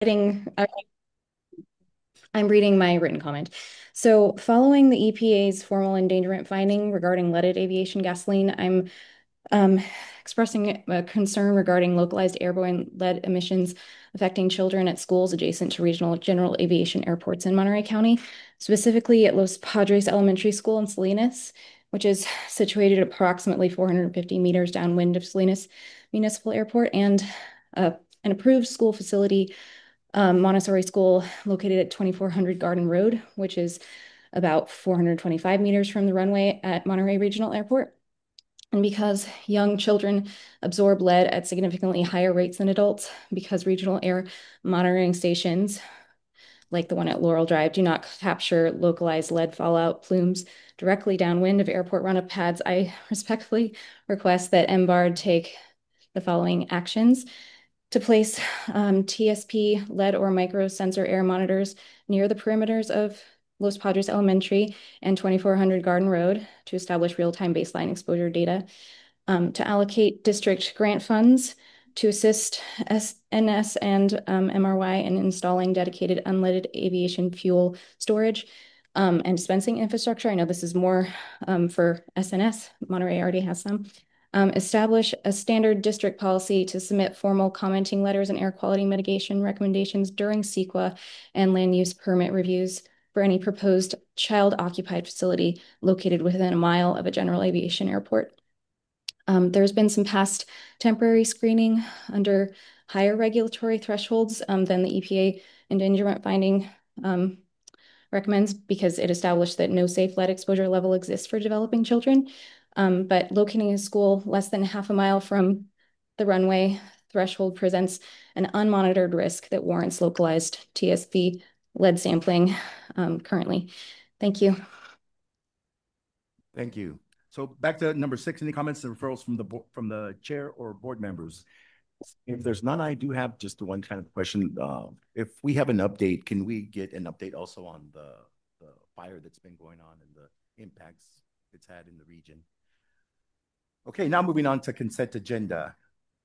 Reading, I'm reading my written comment. So, following the EPA's formal endangerment finding regarding leaded aviation gasoline, I'm um, expressing a concern regarding localized airborne lead emissions affecting children at schools adjacent to regional general aviation airports in Monterey County, specifically at Los Padres Elementary School in Salinas, which is situated approximately 450 meters downwind of Salinas Municipal Airport, and uh, an approved school facility, Montessori School, located at 2400 Garden Road, which is about 425 meters from the runway at Monterey Regional Airport. And because young children absorb lead at significantly higher rates than adults, because regional air monitoring stations, like the one at Laurel Drive, do not capture localized lead fallout plumes directly downwind of airport run-up pads, I respectfully request that MBARD take the following actions: to place TSP lead or micro sensor air monitors near the perimeters of Los Padres Elementary and 2400 Garden Road to establish real-time baseline exposure data, to allocate district grant funds to assist SNS and MRY in installing dedicated unleaded aviation fuel storage and dispensing infrastructure. I know this is more for SNS. Monterey already has some. Establish a standard district policy to submit formal commenting letters and air quality mitigation recommendations during CEQA and land use permit reviews for any proposed child-occupied facility located within a mile of a general aviation airport. There's been some past temporary screening under higher regulatory thresholds than the EPA endangerment finding recommends, because it established that no safe lead exposure level exists for developing children. But locating a school less than half a mile from the runway threshold presents an unmonitored risk that warrants localized TSP lead sampling currently. Thank you. Thank you. So back to number 6, any comments and referrals from the chair or board members? If there's none, I do have just one kind of question. If we have an update, can we get an update also on the fire that's been going on and the impacts it's had in the region? Okay, now moving on to consent agenda.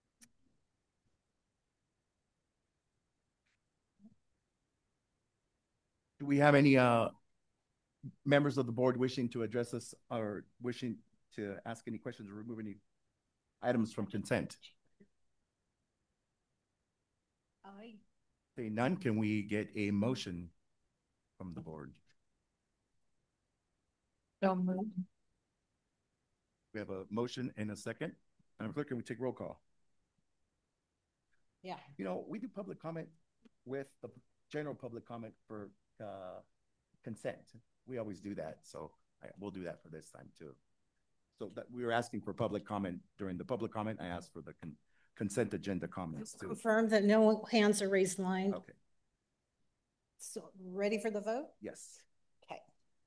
Do we have any members of the board wishing to address us or wishing to ask any questions or remove any items from consent? Saying none, can we get a motion from the board? So moved. We have a motion and a second. Madam Clerk, can we take roll call? Yeah. You know, we do public comment with the general public comment for consent. We always do that, so we'll do that for this time too. So that we were asking for public comment. During the public comment, I asked for the consent agenda comments too. Confirm that no hands are raised line. Okay. So ready for the vote? Yes. Okay.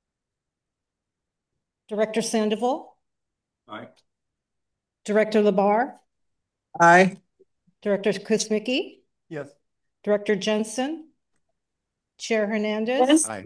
Director Sandoval? Aye. Director Labar? Aye. Director Kusmicki? Yes. Director Jensen? Chair Hernandez? Aye.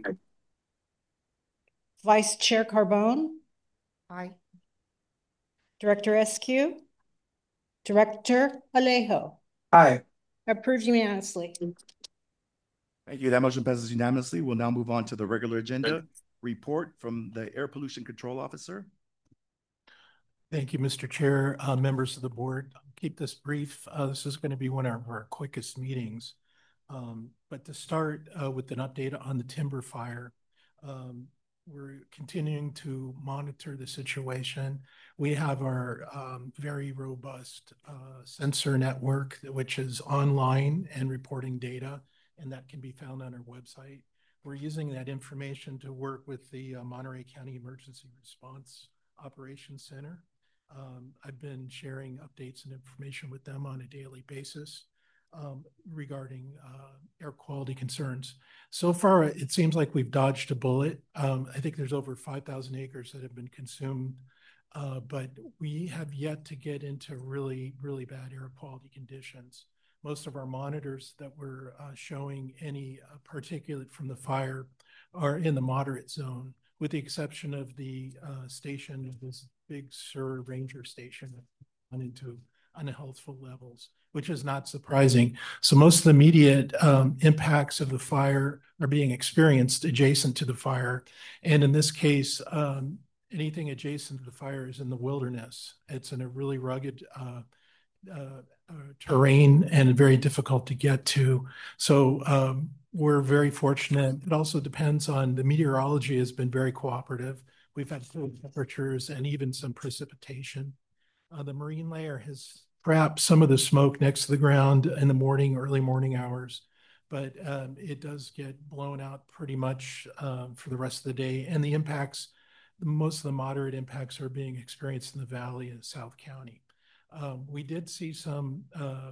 Vice Chair Carbone? Aye. Director Eskew? Director Alejo? Aye. Approved unanimously. Thank you. That motion passes unanimously. We'll now move on to the regular agenda. Report from the Air Pollution Control Officer. Thank you, Mr. Chair, members of the board. I'll keep this brief. This is going to be one of our quickest meetings. But to start with an update on the timber fire, we're continuing to monitor the situation. We have our very robust sensor network, which is online and reporting data, and that can be found on our website. We're using that information to work with the Monterey County Emergency Response Operations Center. I've been sharing updates and information with them on a daily basis regarding air quality concerns. So far, it seems like we've dodged a bullet. I think there's over 5,000 acres that have been consumed, but we have yet to get into really, really bad air quality conditions. Most of our monitors that were showing any particulate from the fire are in the moderate zone, with the exception of the station, this Big Sur Ranger station on into unhealthful levels, which is not surprising. So most of the immediate impacts of the fire are being experienced adjacent to the fire. And in this case, anything adjacent to the fire is in the wilderness. It's in a really rugged terrain and very difficult to get to. So we're very fortunate. It also depends on the meteorology has been very cooperative. We've had cool temperatures and even some precipitation. The marine layer has trapped some of the smoke next to the ground in the morning, early morning hours, but it does get blown out pretty much for the rest of the day. And the impacts, most of the moderate impacts are being experienced in the valley in South County. We did see some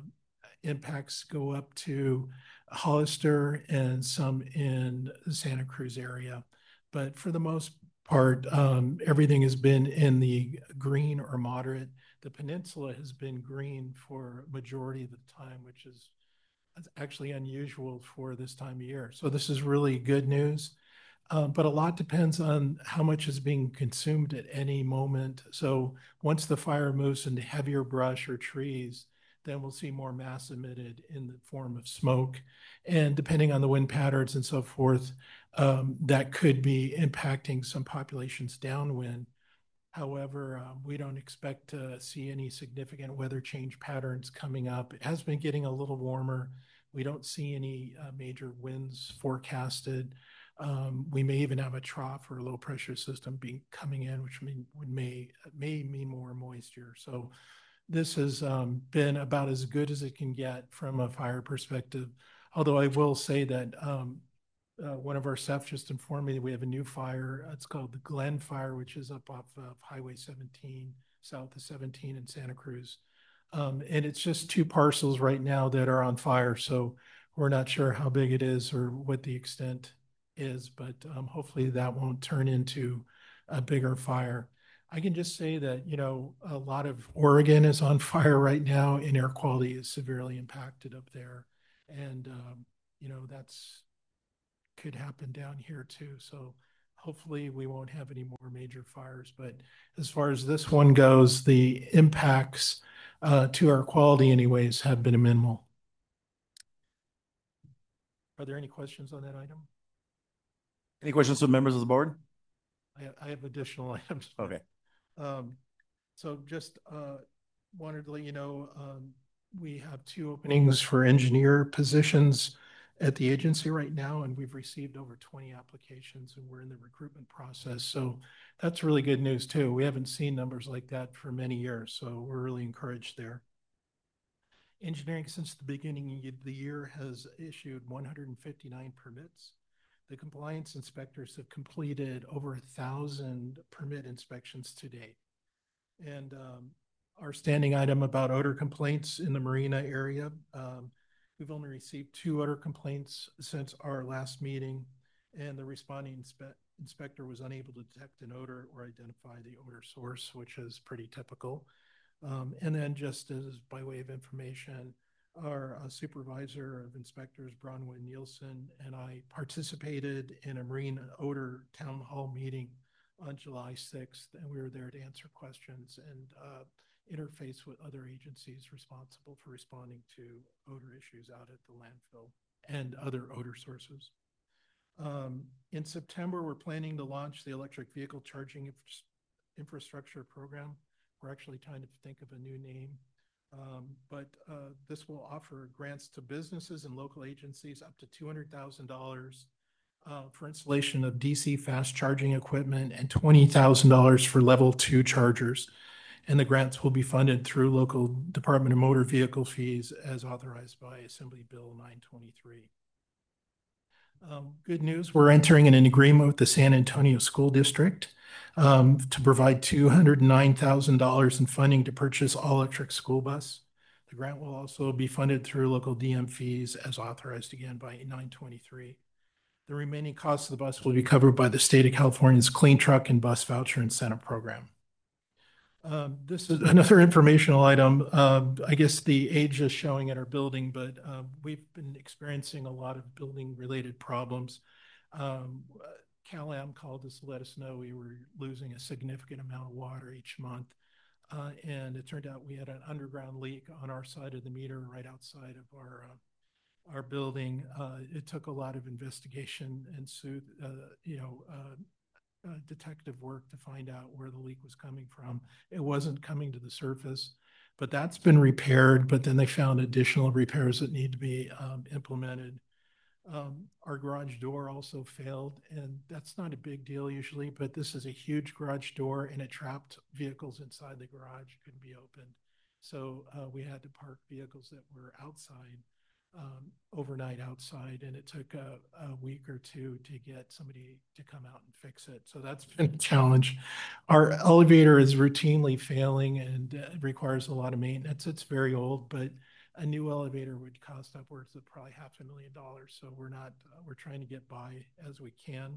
impacts go up to Hollister and some in the Santa Cruz area. But for the most part, everything has been in the green or moderate. The peninsula has been green for a majority of the time, which is actually unusual for this time of year. So this is really good news. But a lot depends on how much is being consumed at any moment. So once the fire moves into heavier brush or trees, then we'll see more mass emitted in the form of smoke. And depending on the wind patterns and so forth, that could be impacting some populations downwind. However, we don't expect to see any significant weather change patterns coming up. It has been getting a little warmer. We don't see any major winds forecasted. We may even have a trough or a low pressure system coming in, which may mean more moisture. So this has been about as good as it can get from a fire perspective. Although I will say that one of our staff just informed me that we have a new fire. It's called the Glen Fire, which is up off of Highway 17, south of 17 in Santa Cruz. And it's just 2 parcels right now that are on fire. So we're not sure how big it is or what the extent is, but hopefully that won't turn into a bigger fire. I can just say that, you know, a lot of Oregon is on fire right now and air quality is severely impacted up there. And, you know, that's could happen down here too. So hopefully we won't have any more major fires. But as far as this one goes, the impacts to our quality anyways have been minimal. Are there any questions on that item? Any questions from members of the board? I have additional items. Okay. So just wanted to let you know, we have 2 openings for engineer positions at the agency right now, and we've received over 20 applications and we're in the recruitment process. So that's really good news too. We haven't seen numbers like that for many years. So we're really encouraged there. Engineering since the beginning of the year has issued 159 permits. The compliance inspectors have completed over 1,000 permit inspections to date. And our standing item about odor complaints in the marina area, we've only received 2 odor complaints since our last meeting, and the responding inspector was unable to detect an odor or identify the odor source, which is pretty typical. And then just as by way of information, our supervisor of inspectors, Bronwyn Nielsen, and I participated in a marine odor town hall meeting on July 6th, and we were there to answer questions and interface with other agencies responsible for responding to odor issues out at the landfill and other odor sources. In September, we're planning to launch the electric vehicle charging infrastructure program. We're actually trying to think of a new name, but this will offer grants to businesses and local agencies up to $200,000 for installation of DC fast charging equipment and $20,000 for level 2 chargers. And the grants will be funded through local Department of Motor Vehicle fees as authorized by Assembly Bill 923. Good news, we're entering an agreement with the San Antonio School District to provide $209,000 in funding to purchase all-electric school bus. The grant will also be funded through local DM fees as authorized again by 923. The remaining costs of the bus will be covered by the state of California's Clean Truck and Bus Voucher Incentive Program. This is another informational item. I guess the age is showing at our building, but we've been experiencing a lot of building related problems. CalAm called us to let us know we were losing a significant amount of water each month. and it turned out we had an underground leak on our side of the meter right outside of our building. It took a lot of investigation and detective work to find out where the leak was coming from. It wasn't coming to the surface, but that's been repaired. But then they found additional repairs that need to be implemented. Our garage door also failed, and that's not a big deal usually, but this is a huge garage door and it trapped vehicles inside the garage, couldn't be opened. So we had to park vehicles that were outside, overnight outside, and it took a week or two to get somebody to come out and fix it. So that's been a challenge. Our elevator is routinely failing and requires a lot of maintenance. It's very old, but a new elevator would cost upwards of probably $500,000. So we're trying to get by as we can.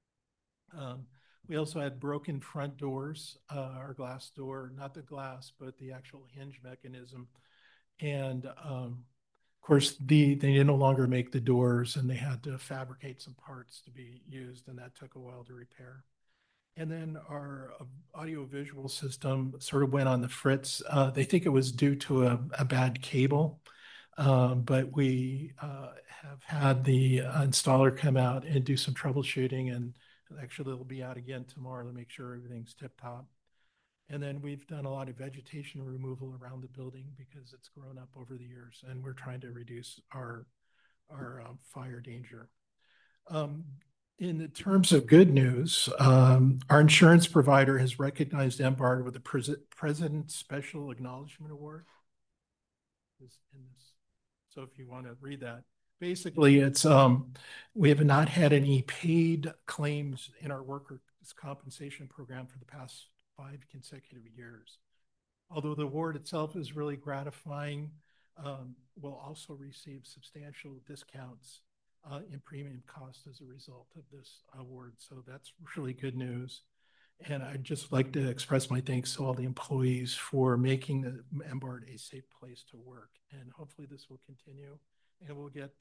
We also had broken front doors, our glass door, not the glass, but the actual hinge mechanism. And of course, they no longer make the doors, and they had to fabricate some parts to be used, and that took a while to repair. And then our audio-visual system sort of went on the fritz. They think it was due to a bad cable, but we have had the installer come out and do some troubleshooting, and actually they'll be out again tomorrow to make sure everything's tip-top. And then we've done a lot of vegetation removal around the building because it's grown up over the years, and we're trying to reduce our fire danger. In the terms of good news, our insurance provider has recognized MBARD with the President's Special Acknowledgement Award. So if you want to read that, basically it's we have not had any paid claims in our workers' compensation program for the past 5 consecutive years. Although the award itself is really gratifying, we'll also receive substantial discounts in premium cost as a result of this award. So that's really good news. And I'd just like to express my thanks to all the employees for making the MBARD a safe place to work. And hopefully this will continue, and we'll get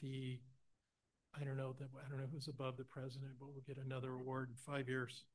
I don't know who's above the president, but we'll get another award in 5 years.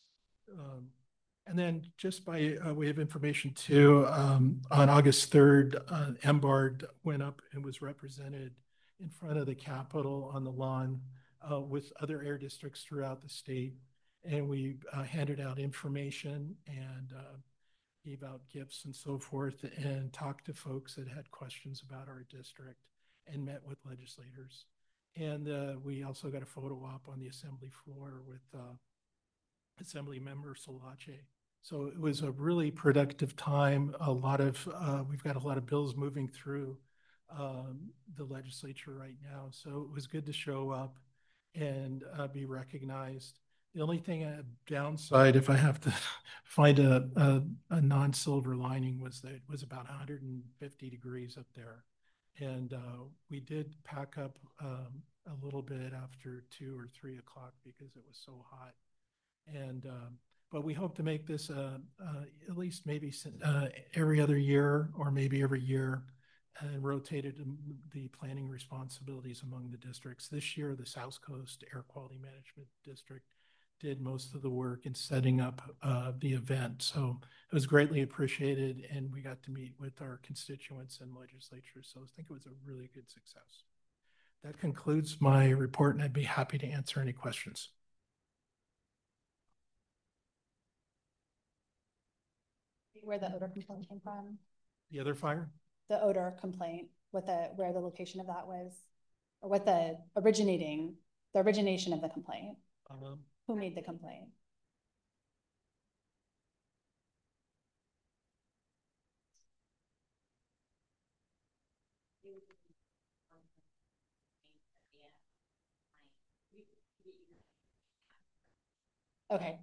And then just by way of information too, on August 3rd, MBARD went up and was represented in front of the Capitol on the lawn with other air districts throughout the state. And we handed out information and gave out gifts and so forth, and talked to folks that had questions about our district and met with legislators. And we also got a photo op on the assembly floor with Assembly Member Solace. So it was a really productive time. We've got a lot of bills moving through the legislature right now. So it was good to show up and be recognized. The only downside, if I have to find a non-silver lining, was that it was about 150 degrees up there. And we did pack up a little bit after 2 or 3 o'clock because it was so hot. And but we hope to make this at least maybe every other year or maybe every year, and rotated the planning responsibilities among the districts. This year, the South Coast Air Quality Management District did most of the work in setting up the event. So it was greatly appreciated, and we got to meet with our constituents and legislatures. So I think it was a really good success. That concludes my report, and I'd be happy to answer any questions. Where the odor complaint came from? The other fire? The odor complaint, where the location of that was, or what the origination of the complaint. Who made the complaint? Okay.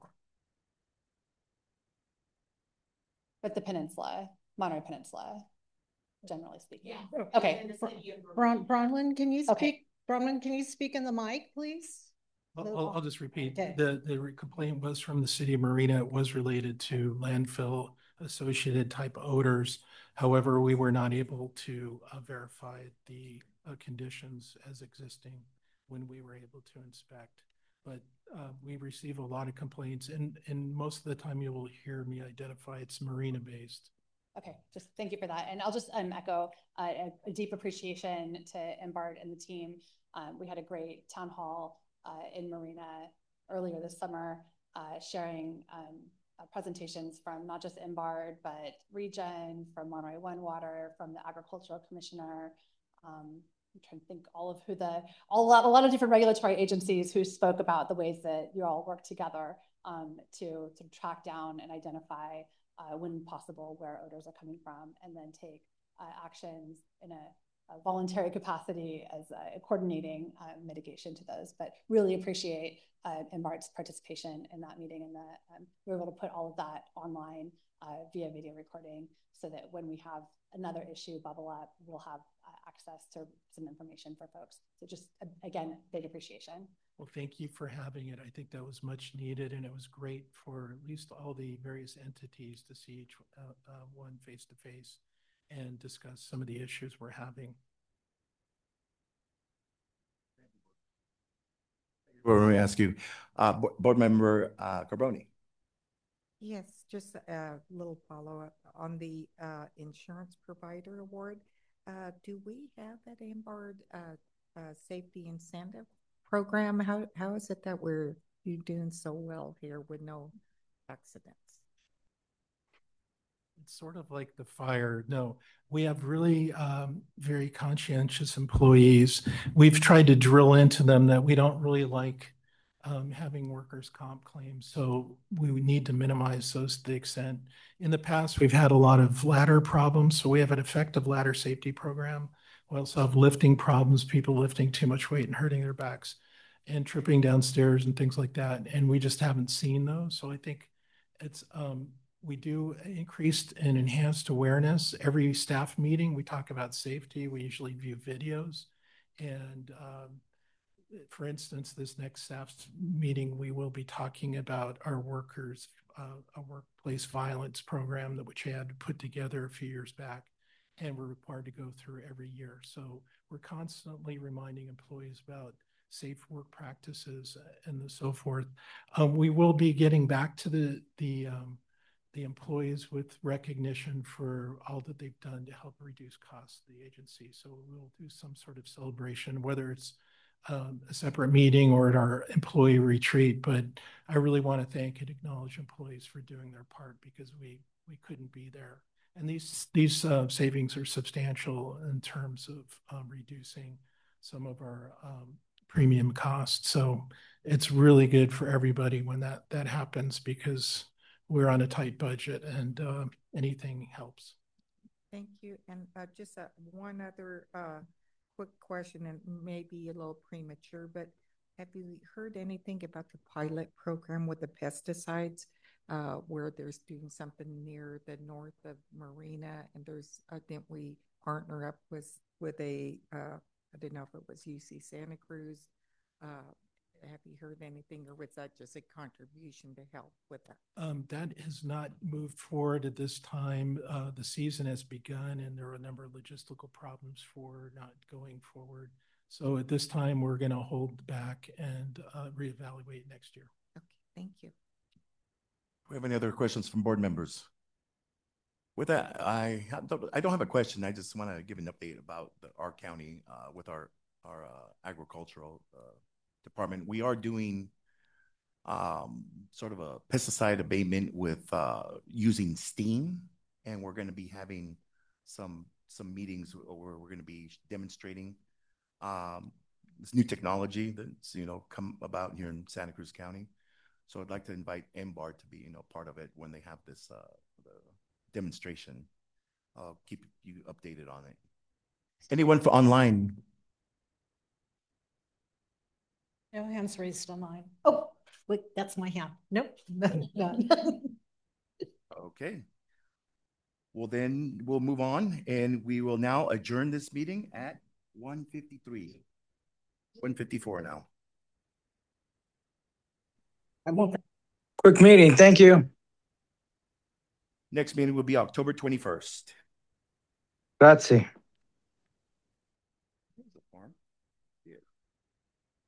But the peninsula, Monterey Peninsula, generally speaking. Yeah. Okay. Bronwyn, can you speak? Okay. Bronwyn, can you speak in the mic, please? I'll just repeat. Okay. The complaint was from the city of Marina. It was related to landfill associated type odors. However, we were not able to verify the conditions as existing when we were able to inspect. But we receive a lot of complaints, and most of the time you will hear me identify it's marina based. Okay, just thank you for that. And I'll just echo a deep appreciation to MBARD and the team. We had a great town hall in Marina earlier this summer, sharing presentations from not just MBARD, but Regen, from Monterey One Water, from the Agricultural Commissioner. I'm trying to think all of who a lot of different regulatory agencies who spoke about the ways that you all work together to track down and identify when possible where odors are coming from, and then take actions in a voluntary capacity as coordinating mitigation to those. But really appreciate MBARD's participation in that meeting, and that we were able to put all of that online via video recording, so that when we have another issue bubble up, we'll have access to some information for folks. So just, again, big appreciation. Well, thank you for having it. I think that was much needed, and it was great for at least all the various entities to see each one face to face and discuss some of the issues we're having. Well, let me ask you, Board Member Carboni. Yes, just a little follow-up on the insurance provider award. Do we have at MBARD safety incentive program? How is it that you're doing so well here with no accidents? It's sort of like the fire. No, we have really very conscientious employees. We've tried to drill into them that we don't really like having workers' comp claims. So we need to minimize those to the extent. In the past, we've had a lot of ladder problems. So we have an effective ladder safety program. We also have lifting problems, people lifting too much weight and hurting their backs and tripping downstairs and things like that. And we just haven't seen those. So I think it's, we do increased and enhanced awareness. Every staff meeting, we talk about safety. We usually view videos. And for instance, this next staff meeting, we will be talking about our workers, a workplace violence program that which we had put together a few years back, and we're required to go through every year. So we're constantly reminding employees about safe work practices and so forth. We will be getting back to the employees with recognition for all that they've done to help reduce costs of the agency. So we'll do some sort of celebration, whether it's a separate meeting or at our employee retreat. But I really want to thank and acknowledge employees for doing their part, because we couldn't be there. And these savings are substantial in terms of reducing some of our premium costs. So it's really good for everybody when that happens, because we're on a tight budget, and anything helps. Thank you. And just one other quick question, and maybe a little premature, but have you heard anything about the pilot program with the pesticides, where there's doing something near the north of Marina, and there's, I think we partner up with a, I don't know if it was UC Santa Cruz. Have you heard anything, or was that just a contribution to help with that? That has not moved forward at this time. The season has begun, and there are a number of logistical problems for not going forward. So at this time, we're going to hold back and reevaluate next year. Okay, thank you. Do we have any other questions from board members? With that, I don't have a question. I just want to give an update about our county with our agricultural department. We are doing sort of a pesticide abatement with using steam, and we're going to be having some meetings where we're going to be demonstrating this new technology that's come about here in Santa Cruz County. So I'd like to invite MBARD to be part of it when they have this demonstration. I'll keep you updated on it. Anyone for online? No hands raised online. Oh, wait, that's my hand. Nope. Okay. Well, then we'll move on, and we will now adjourn this meeting at 1:53. 1:54 now. Quick meeting. Thank you. Next meeting will be October 21st. Grazie.